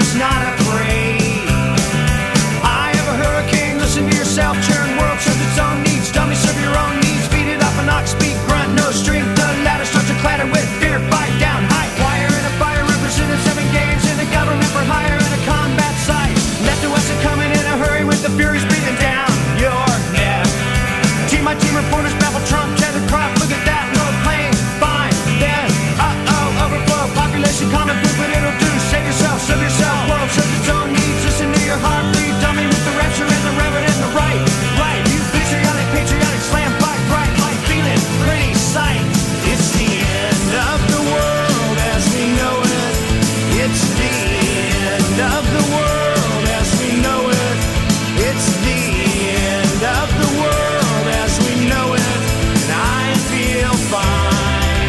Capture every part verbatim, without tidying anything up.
just not afraid. I have a hurricane, listen to yourself, churn. World serves its own needs, dummy serve your own needs. Beat it off an ox, speak, grunt, no strength. The ladder starts to clatter with fear, fight down, high wire in a fire, representing seven games in the government for hire in a combat site. Left to west and coming in a hurry with the furies breathing down your neck. Team my team reporters babble Trump, tether crop, look at that low plane, fine, then, uh-oh, overflow, population common food, but it'll do, save yourself, serve yourself, world serves its own needs, listen to your heart bleed, dummy with the rapture and the reverend and the right, right, you patriotic, patriotic, slam, fight, bright, light, feeling, pretty sight. It's the end of the world as we know it, it's the end of the world as we know it, it's the end of the world as we know it, and I feel fine.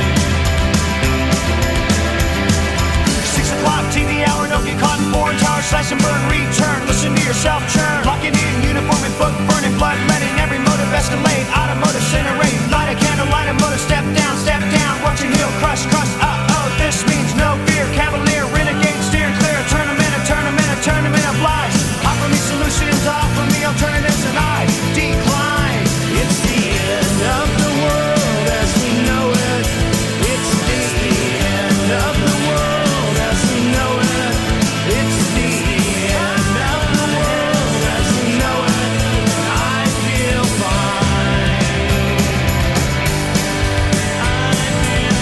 Six o'clock T V hour, don't get caught in foreign tower, slash and burn, return, listen to yourself churn, locking in, uniform and book, burning blood, letting every motive escalate, automotive incinerate, light a candle, light a motive, step down, step down, watch your heel crush, crush, uh-oh, this means no fear, cavalier, renegade, steer clear, a tournament, a tournament, a tournament of lies, offer me solutions, offer me alternatives, and I decline. It's the end of the world as we know it, it's the end of the world as we know it, it's the end of the world as we know it, and I feel fine. I feel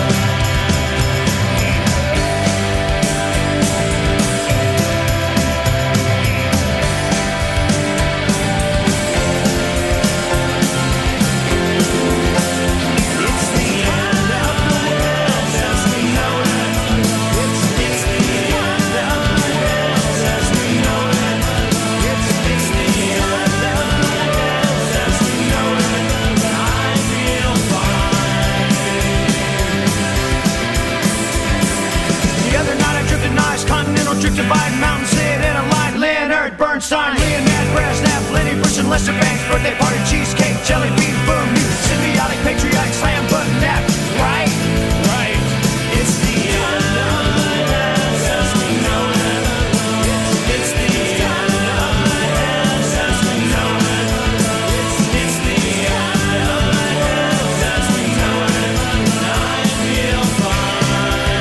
It's the end of the world as we know it. It's the end of the world as we know it. It's the end of the world as we know it. I feel fine. The other night I drifted nice, continental drift divide, mountain sit in a line, Leonard Bernstein, Leonard Brezhnev, Lenny Bruce and Lester Banks, birthday party, cheesecake, jelly bean, boom, you symbiotic, patriotic, slam, button, nap, right? Right. It's the end of the world as we know it. It's, it's the end of the world as we know it. It's, it's the end of the world as we know it. And I feel fine.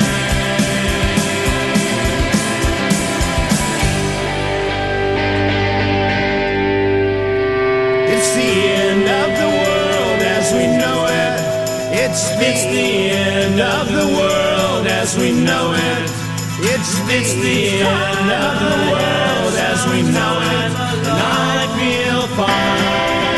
It's the end of the world as we know it. It's, it's the end of the world as we know it. It's, it's the end of the world as we know it. And I feel fine.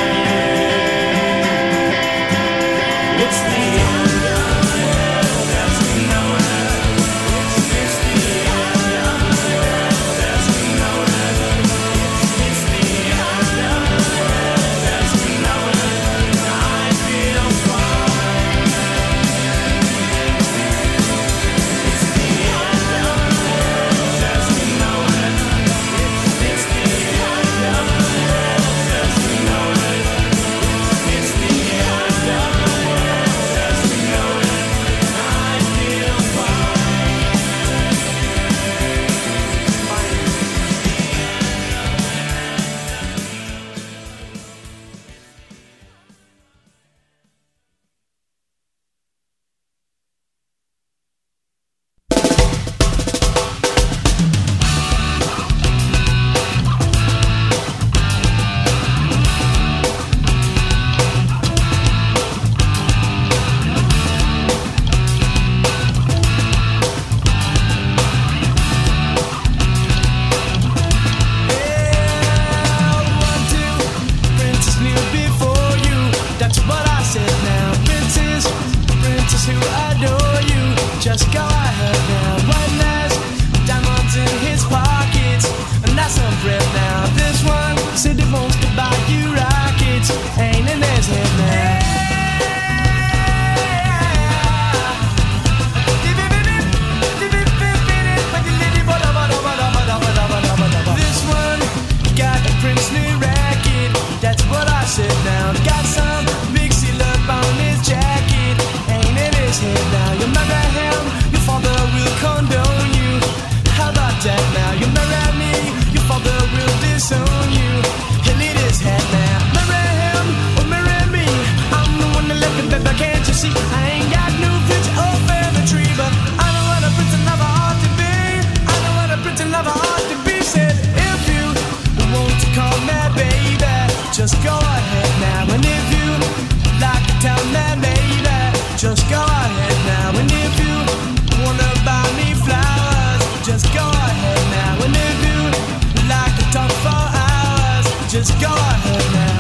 It's the end of the world as we know it. It's, it's the end of the world as we know it. It's, it's the end of the world as we know it. And I feel fine. It's the end of the world as we know it. It's, it's the end of the just go ahead now. And if you like to tell me, baby, just go ahead now. And if you wanna buy me flowers, just go ahead now. And if you like to talk for hours, just go ahead now.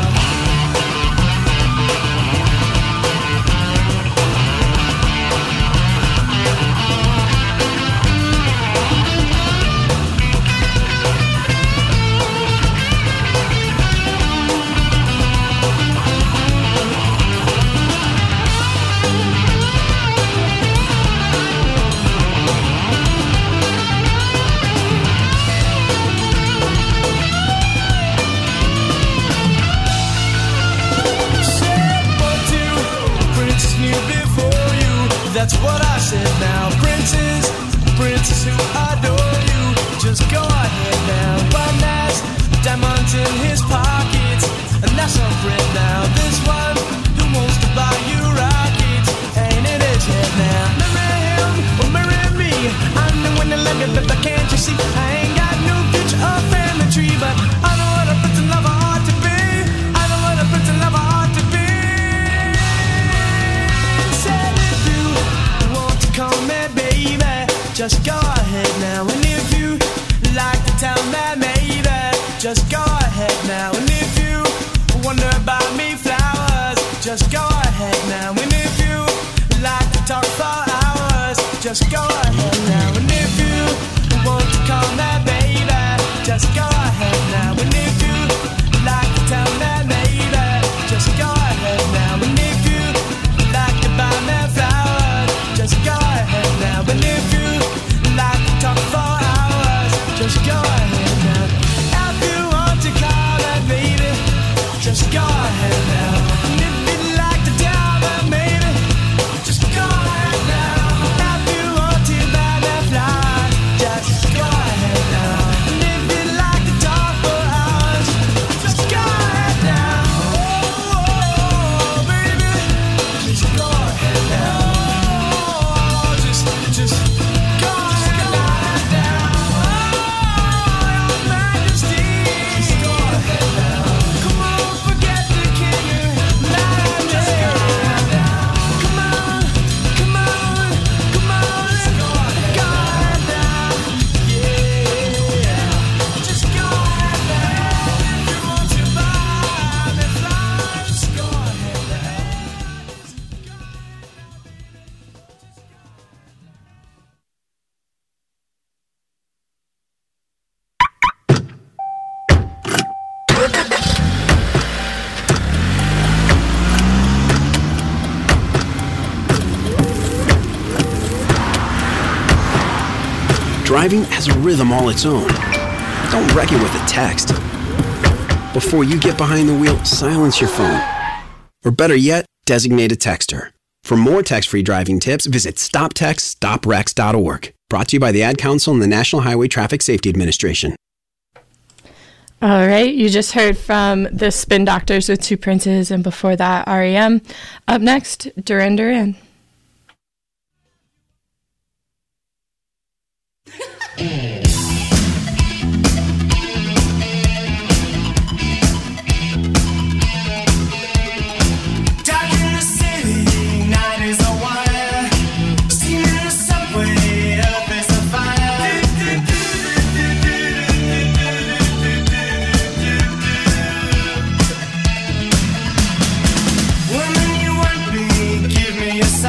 That's what I said now. Princes, princes who adore you, just go ahead now. One has diamonds in his pockets, and that's a friend now. This one who wants to buy you rockets, ain't in his head now. Marry him or marry me, I'm the one that love you, but can't you see? I ain't got no future or family tree, but I know what a prince and lover ought to be. I know what a prince and lover ought to be. Call me baby, just go ahead now. And if you like to tell me maybe, just go ahead now. And if you wonder about me flowers, just go ahead now. And if you like to talk for hours, just go ahead now. And if you want to call me baby, just go ahead now. And if you like to tell me maybe, just go ahead now. And if you like to buy me flowers, just go ahead now. And if you like to talk for hours, just go ahead now. If you want to call that baby, just go ahead now. And if you like to tell that maybe, just go ahead now. If you want to buy that fly, just go ahead now. And if you like to talk for hours, just go ahead now. Oh, oh, oh baby, just go ahead now. Just go ahead now, oh, your majesty. Just go ahead now. Come on, forget the king. Just go ahead now. Come on, come on, come on. Just go ahead now. Yeah, just go ahead now. If you want to buy me flowers, just go ahead now. Driving has a rhythm all its own. Don't wreck it with a text. Before you get behind the wheel, silence your phone. Or better yet, designate a texter. For more text-free driving tips, visit stop text stop wrecks dot org. Brought to you by the Ad Council and the National Highway Traffic Safety Administration. All right, you just heard from the Spin Doctors with Two Princes, and before that, R E M. Up next, Duran Duran. Woman, you want me, give me a sign.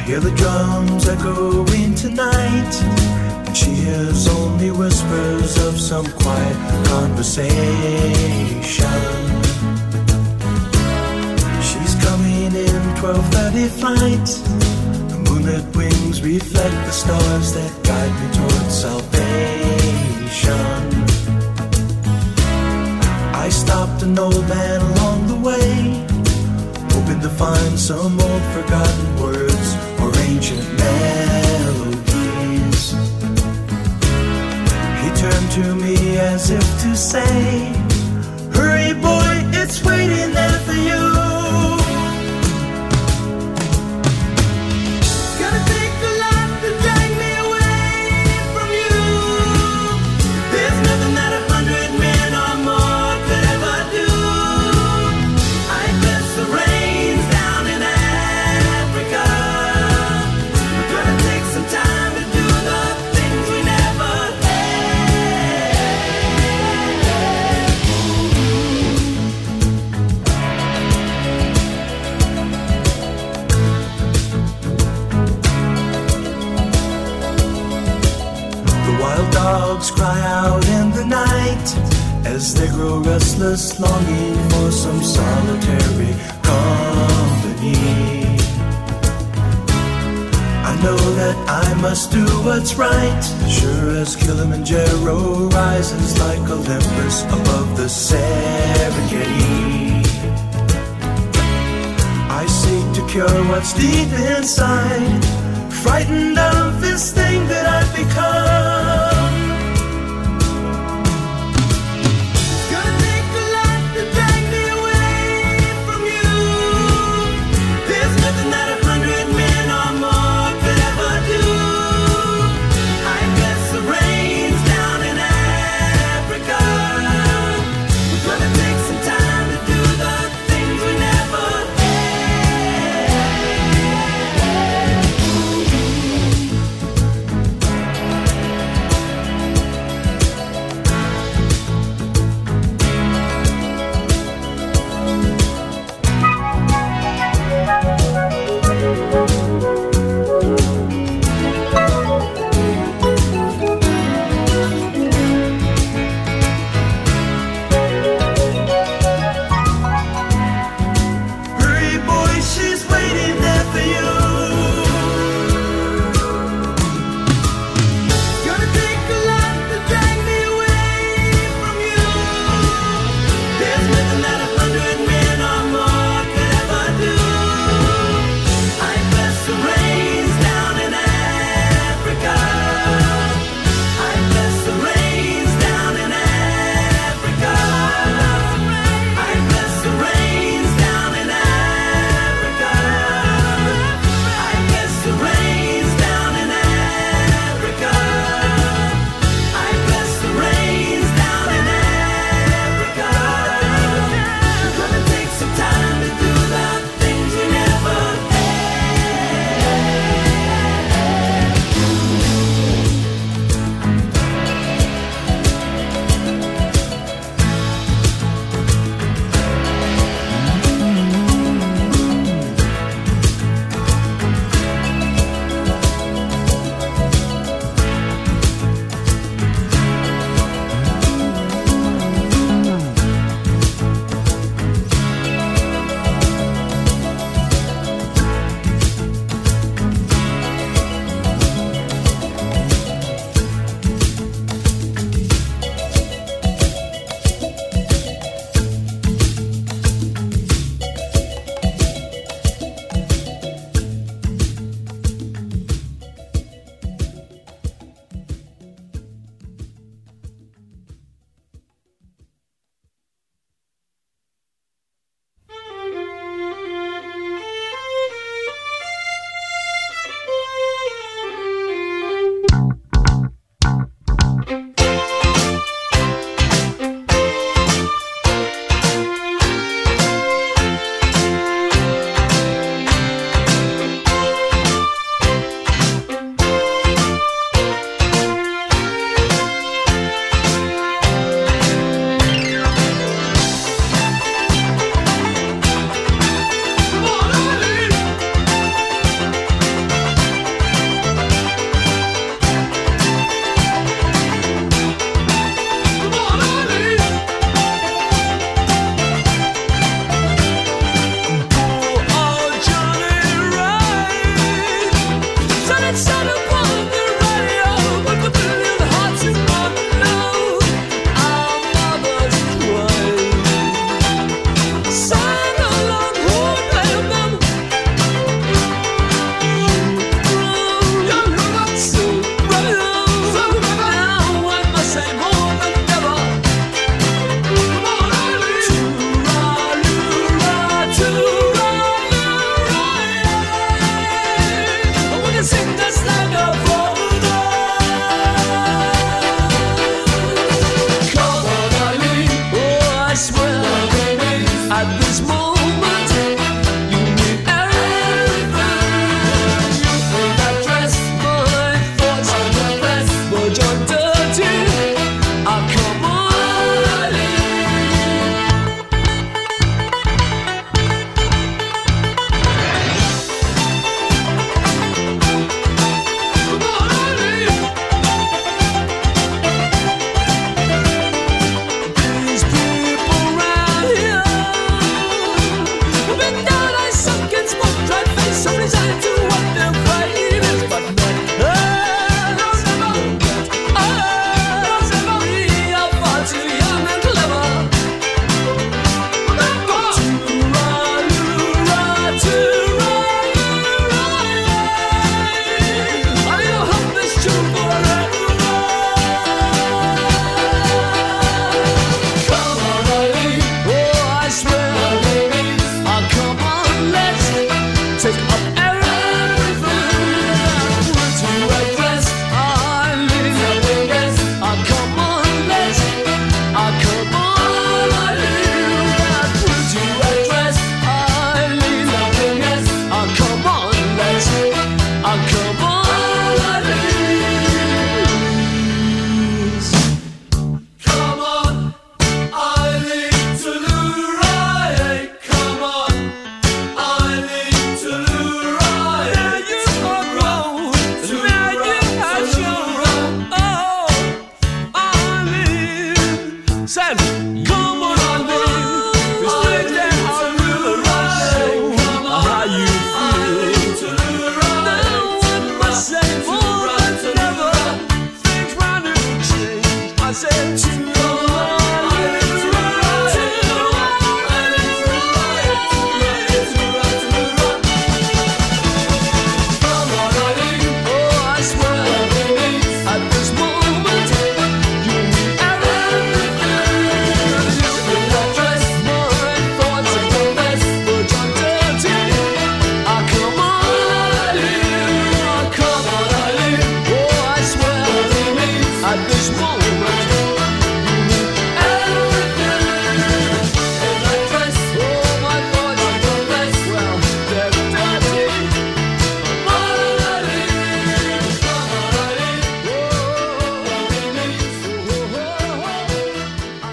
hear the drums echoing tonight, and she hears only whispers of some quiet conversation. She's coming in twelve thirty flight. The moonlit wings reflect the stars that guide me towards salvation. I stopped an old man along the way, hoping to find some old forgotten words or ancient melodies. He turned to me as if to say, hurry boy, it's waiting there for you. Gonna take a lot to drag me away from you. There's nothing that a hundred men or more could ever do. I bless the rains down in Africa. We're gonna take some time to do the things we never The wild dogs cry out in the night as they grow restless, longing for some solitary company. I know that I must do what's right, sure as Kilimanjaro rises like Olympus above the Serengeti. I seek to cure what's deep inside, frightened of this thing that I've become. It's gonna take a lot to drag me away from you. There's nothing that a hundred men or more could ever do. I bless the rains down in Africa. We're gonna take some time to do the things we never had. resign to what their fate is, but not us. Us, we are far too young and clever. Go to ra-lu-ra, to ra-lu-ra. I'll hold this true forever. Come on, Eileen. Oh, I swear. Oh, come on, let's take up everything. Put to right dress, Eileen. Oh, come on, let's. Oh, come on, Eileen. Put to right dress, Eileen. Oh, come on, let's. Oh, come on, Eileen. Come on, Eileen, to the right. Come on, Eileen, to the right. Now you are grown. Now you have shown. Oh, Eileen. Said, come on, Eileen. This thing that I really like. How you feel. Now what must say more than ever. Things round and change. I said, to the right. Come on, Eileen. Oh, I swear, at this moment, you need everything. You will dress more and thoughts and confess, but you're dirty. Ah, come on, Eileen. Ah, come on, Eileen. Oh, I swear, at this moment, you need everything. And I dress, oh, my thoughts and confess, well, they're dirty. Come on, Eileen. Come on, Eileen. Oh, Eileen. Oh, oh, oh. Ah,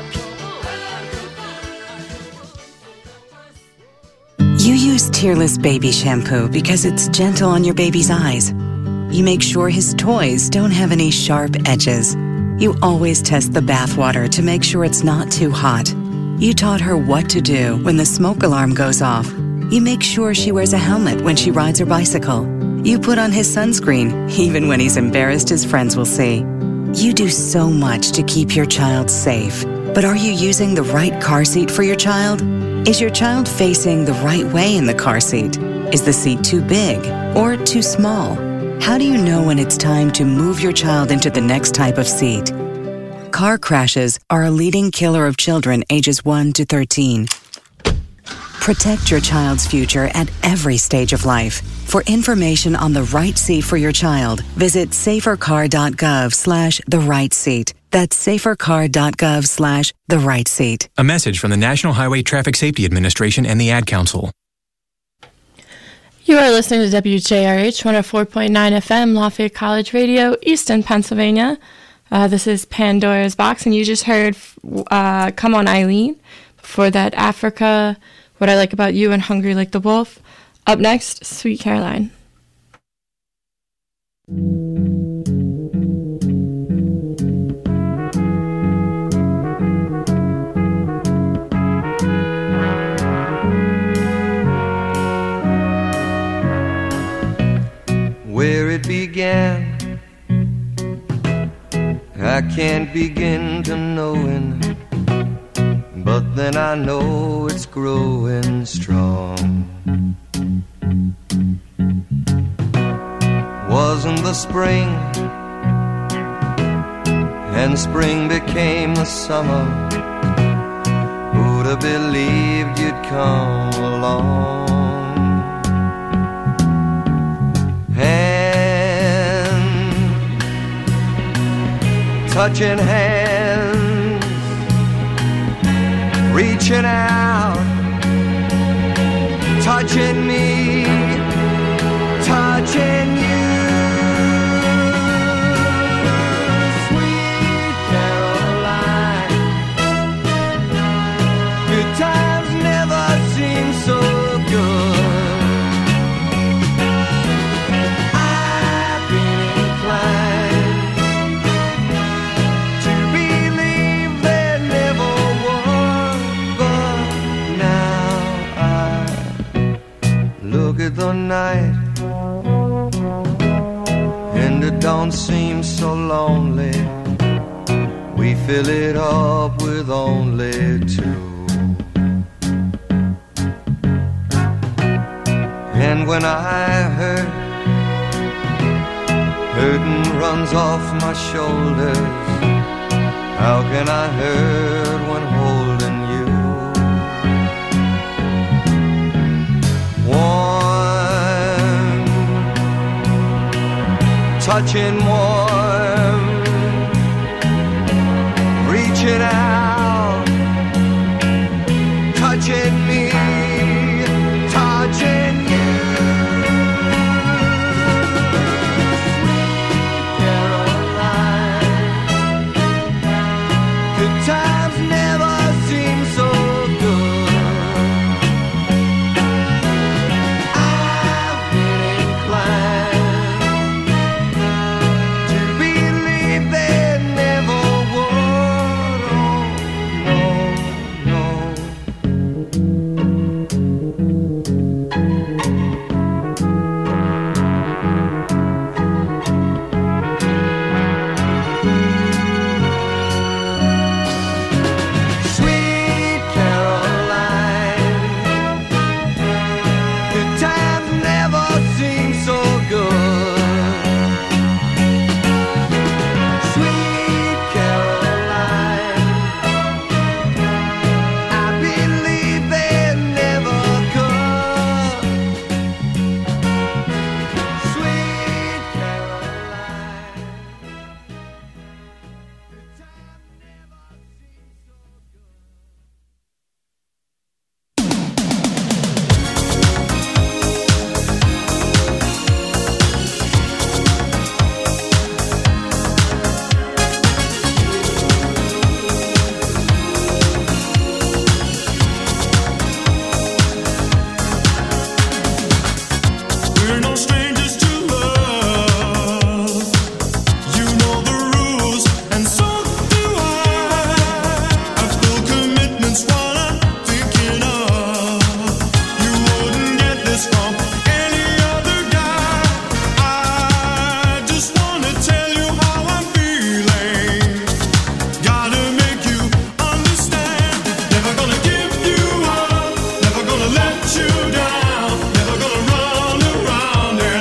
come on. You use Tearless Baby Shampoo because it's gentle on your baby's eyes. You make sure his toys don't have any sharp edges. You always test the bathwater to make sure it's not too hot. You taught her what to do when the smoke alarm goes off. You make sure she wears a helmet when she rides her bicycle. You put on his sunscreen, even when he's embarrassed his friends will see. You do so much to keep your child safe. But are you using the right car seat for your child? Is your child facing the right way in the car seat? Is the seat too big or too small? How do you know when it's time to move your child into the next type of seat? Car crashes are a leading killer of children ages one to thirteen. Protect your child's future at every stage of life. For information on the right seat for your child, visit safercar.gov slash the right seat. That's safercar.gov slash the right seat. A message from the National Highway Traffic Safety Administration and the Ad Council. You are listening to W J R H one oh four point nine F M, Lafayette College Radio, Easton, Pennsylvania. Uh, this is Pandora's Box, and you just heard uh, Come On, Eileen. Before that, Africa, What I Like About You, and Hungry Like the Wolf. Up next, Sweet Caroline. Where it began, I can't begin to knowing, but then I know it's growing strong. Wasn't the spring, and spring became the summer. Who'd have believed you'd come along? Touching hands, reaching out, touching me, touching you. Sweet Caroline, good times never seem so good. I've been inclined to believe there never was, but now I look night, and it don't seem so lonely. We fill it up with only two. And when I hurt, hurting runs off my shoulders. How can I hurt when holding you? Warm, touching warm, reaching out, touching me, touching you. Times never seem so good. I've been inclined to believe they never would. Oh, no, Let you down, never gonna run around and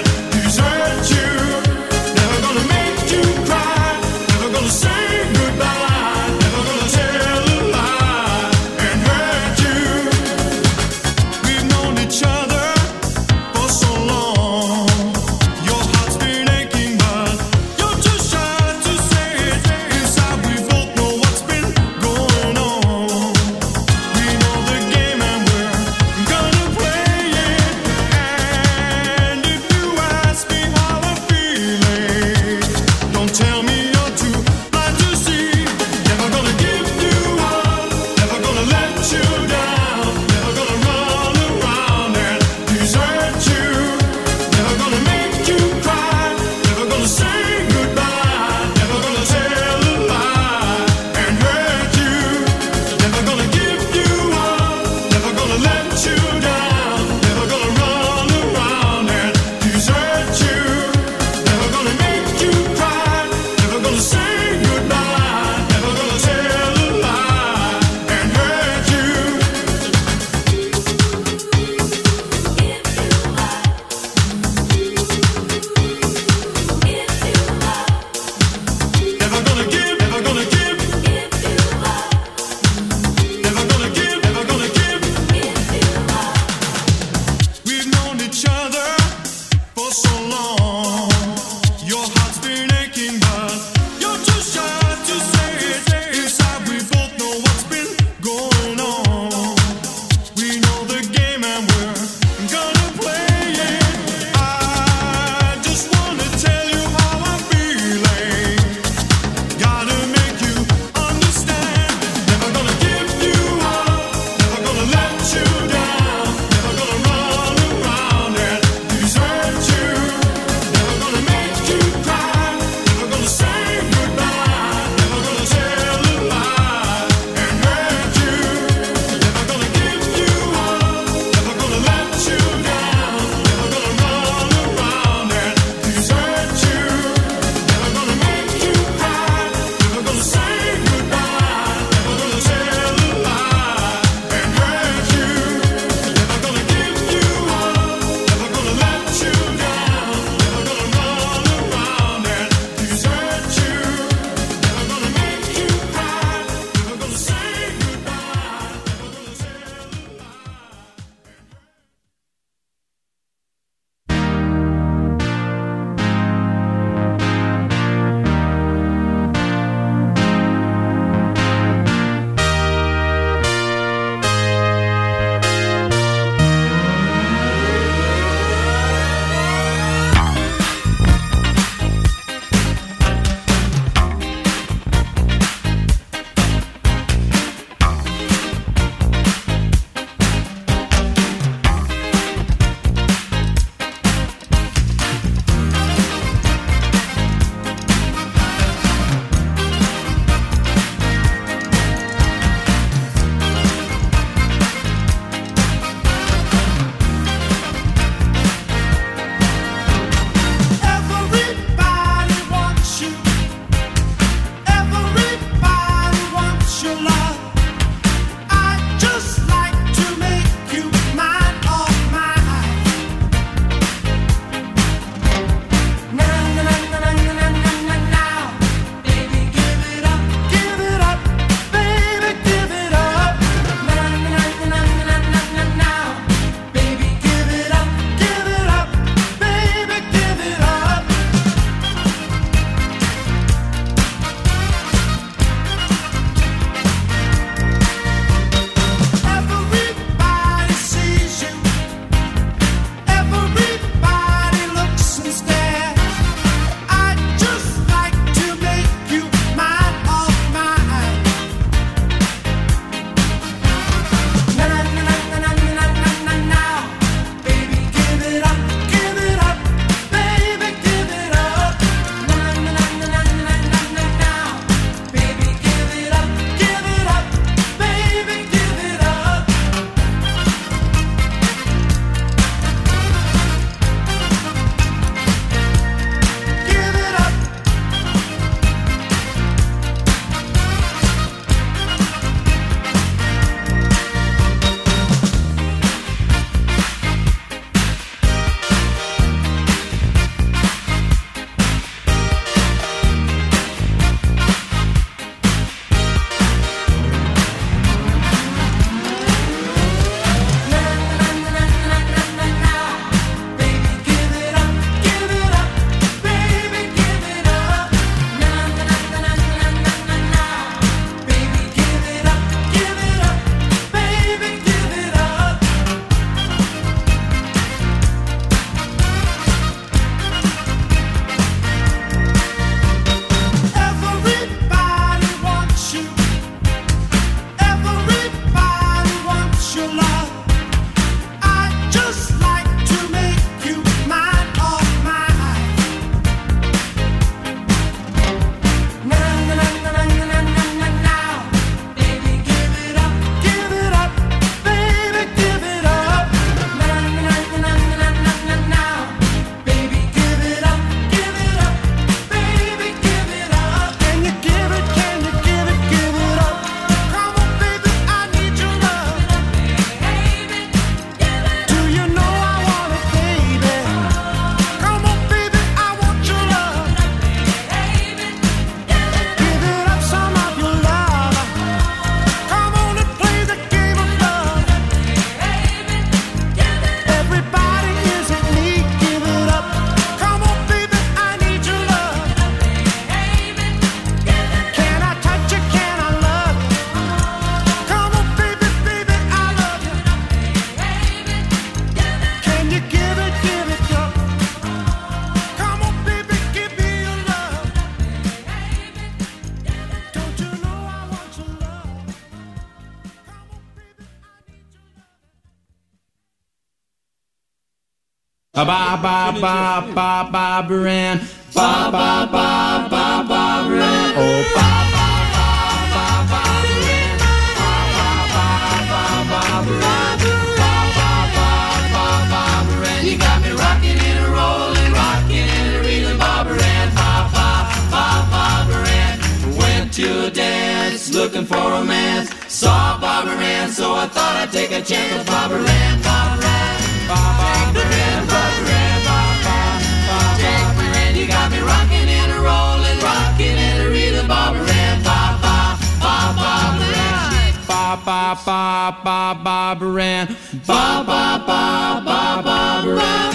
Ba ba ba ba ba Barbara Ann. Ba ba ba ba Barbara Ann. Oh, ba ba ba ba Barbara Ann. Ba ba ba ba Barbara Ann. Ba ba ba ba Barbara Ann. You got me rocking and a rolling, rocking and a reeling, Barbara Ann. Ba ba ba Barbara Ann. Went to a dance, looking for romance. Saw Barbara Ann, so I thought I'd take a chance with Barbara Ann. Barbara Ann. Barbara Ann, Barbara Ann, Barbara Ann, you got me rocking and a rolling, rocking and a reeling, Barbara Ann, ba ba ba Barbara Ann, ba ba ba ba Barbara Ann, ba ba ba ba Barbara Ann.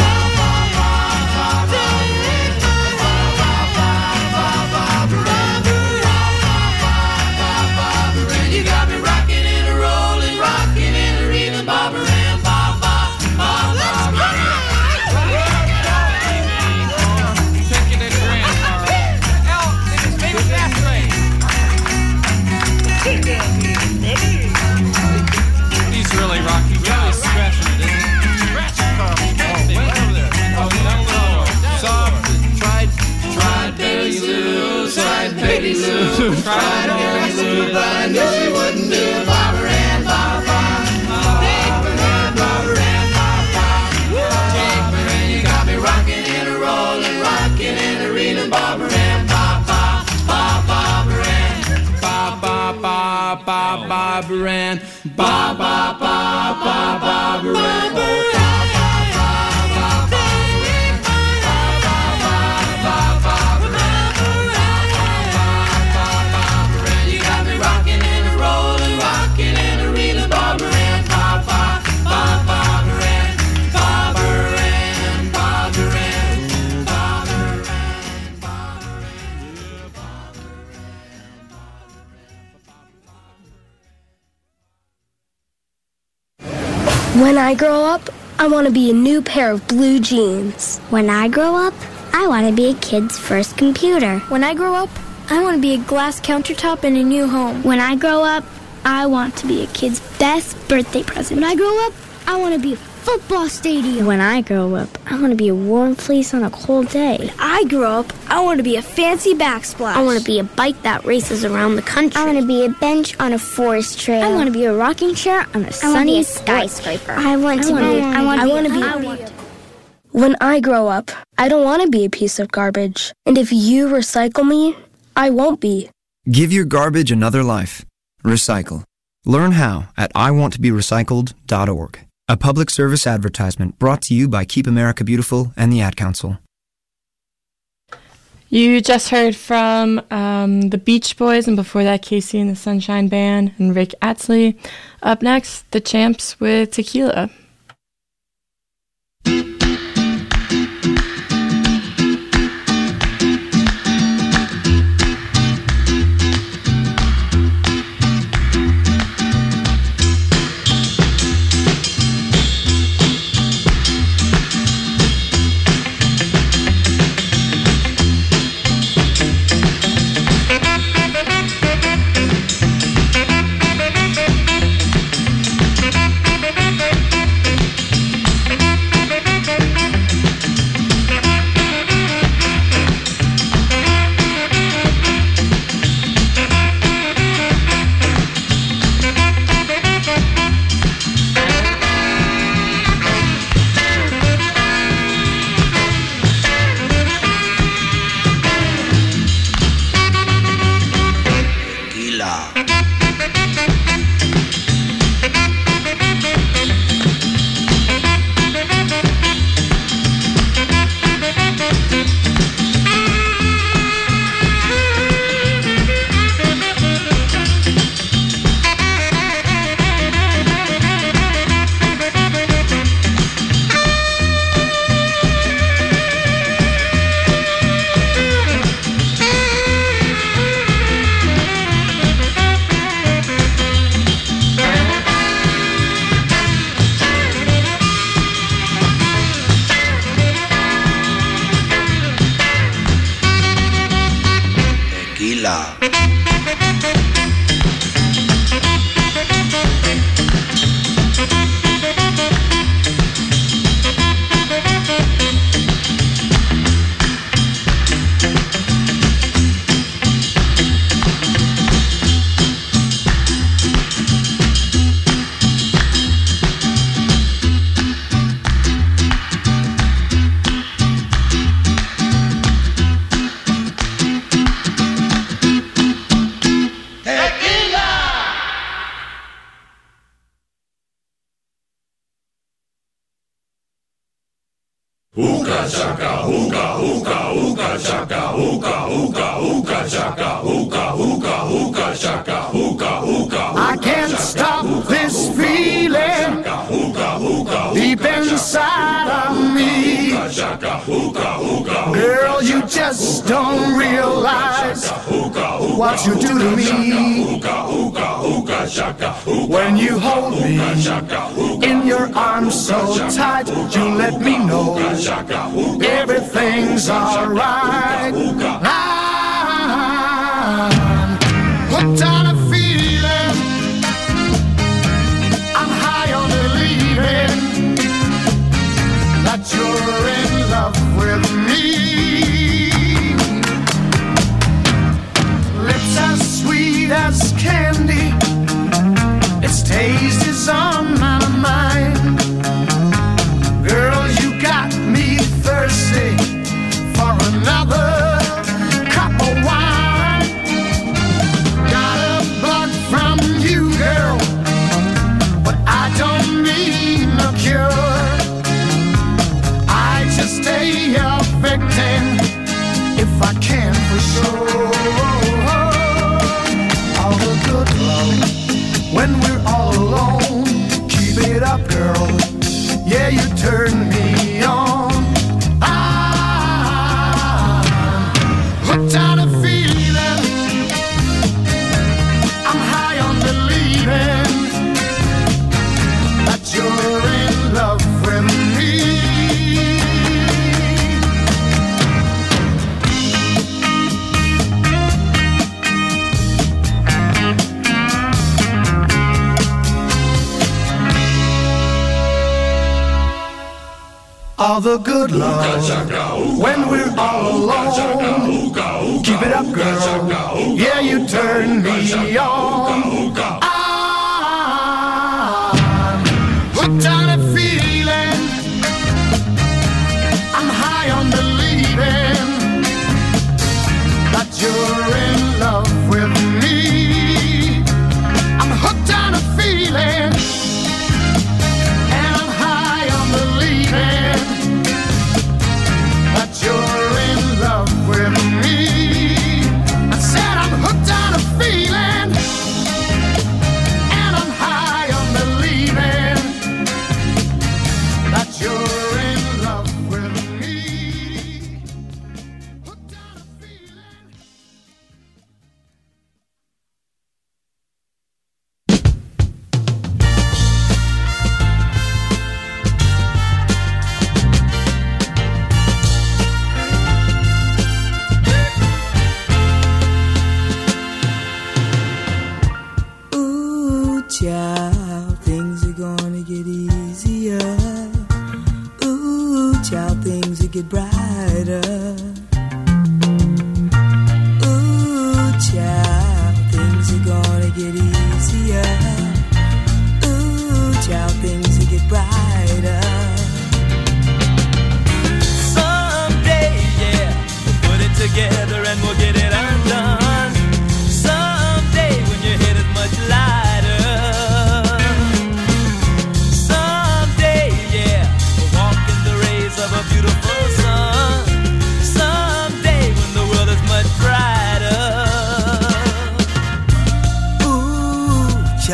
You got me rocking and a rolling, rocking and a reeling, Barbara Ann. He's really rocking, really scratching it, isn't he? Scratch it, Carl. Scratch it. Way over there. Oh, down a little. Soft. Tried, tried Betty Lou, tried Betty Lou, tried Betty Lou, but I knew she wouldn't do it. Barbara Ann, Barbara Ann, Barbara Ann, Barbara Ann, Barbara Ann, you got me rocking and a rolling, rocking and a reeling, Barbara Ann, Barbara Ann, Barbara Ann, ba ba ba ba Barbara Ann. You got me rocking and a rolling, rocking and a reeling, Barbara Ann, ba ba ba Barbara Ann, Barbara Ann, Barbara Ann, Barbara Ann, Barbara Ann. When I grow up, I want to be a new pair of blue jeans. When I grow up, I want to be a kid's first computer. When I grow up, I want to be a glass countertop in a new home. When I grow up, I want to be a kid's best birthday present. When I grow up, I want to be a football stadium. When I grow up, I want to be a warm fleece on a cold day. When I grow up, I want to be a fancy backsplash. I want to be a bike that races around the country. I want to be a bench on a forest trail. I want to be a rocking chair on a sunny skyscraper. I want to be. I want to be. I want to be. When I grow up, I don't want to be a piece of garbage. And if you recycle me, I won't be. Give your garbage another life. Recycle. Learn how at I want to be recycled dot org. A public service advertisement brought to you by Keep America Beautiful and the Ad Council. You just heard from um, the Beach Boys, and before that, Casey and the Sunshine Band and Rick Astley. Up next, the Champs with Tequila. chaka, hookah, hookah, hookah, chaka, hookah, hookah, hookah, chaka, hookah, hookah, hookah, chaka, hookah, hookah. I can't stop this feeling deep inside of me. Girl, you just don't realize what you do to me. When you hold me in your arms so tight, you let me know everything's alright. I'm hooked on a feeling, I'm high on believing that you're in love with me. Lips as sweet as candy, its taste is on my mind. Girl, you got me thirsty for another cup of wine. Got a bug from you, girl, but I don't need no cure. I just stay your victim if I can for sure. All the good love when we're all alone, keep it up, girl. Yeah, you turn me on. I'm hooked on a feeling, I'm high on believing that you're in love with me. All the good love when we're all alone. Keep it up, girl. Yeah, you turn me on. I'm hooked on a feeling, I'm high on believing that you're in love with me. I'm hooked on a feeling, and I'm high on believing that you're in love with me. I said I'm hooked on a feeling, and I'm high on believing that you're in love with me. Hooked on a feeling. Ooh, child, things are gonna get easier. Ooh, child, things will get brighter. Ooh, child, things are gonna get easier. Ooh, child, things will get brighter. Someday, yeah, we'll put it together and we'll get it undone. Someday, when your head is much lighter. Someday, yeah, we'll walk in the rays of a beautiful sun. Someday, when the world is much brighter. Ooh,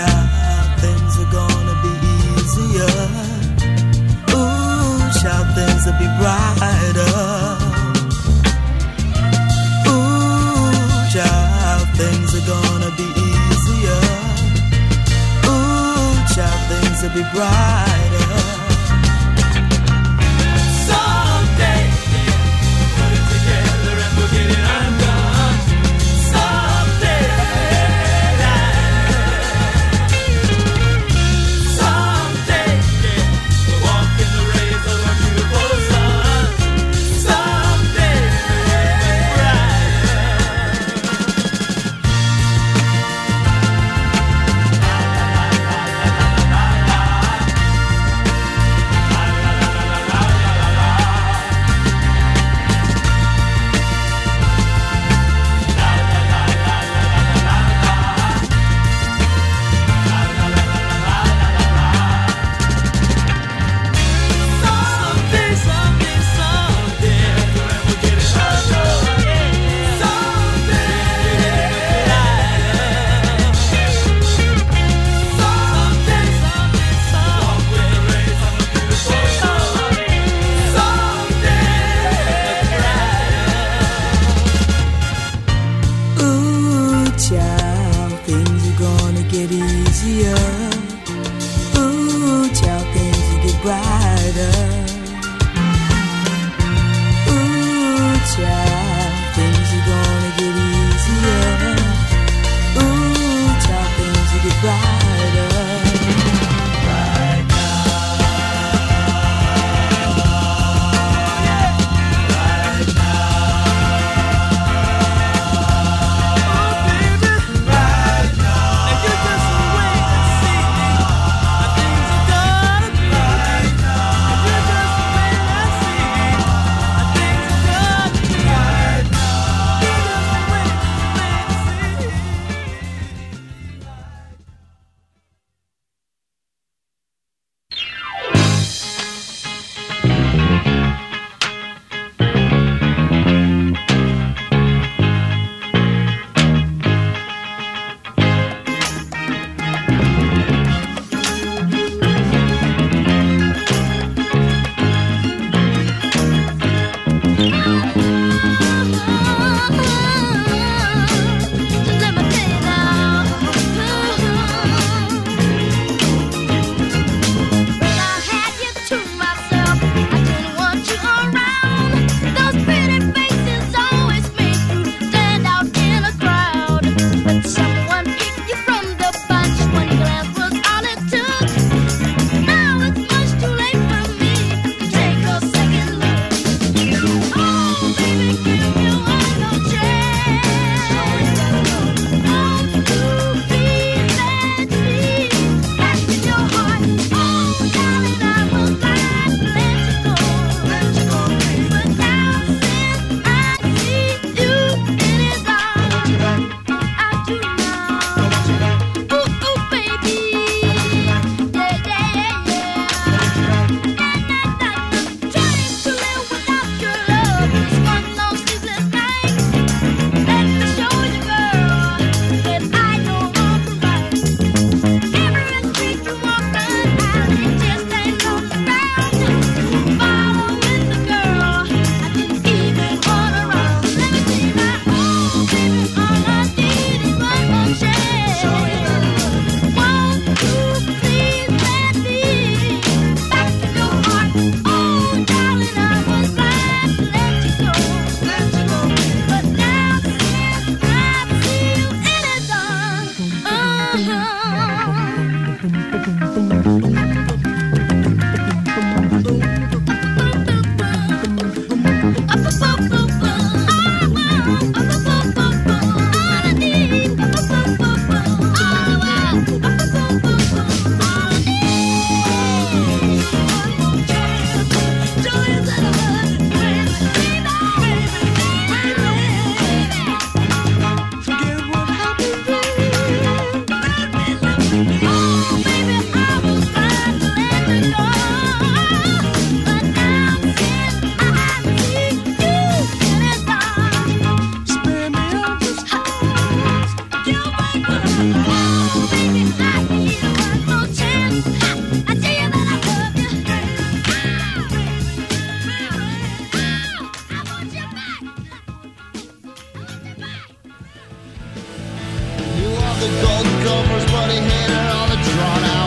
the gold covers, but he hated all the drawn out